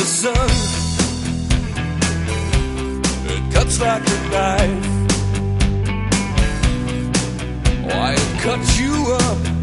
the sun. It cuts like a knife. Why it cuts you up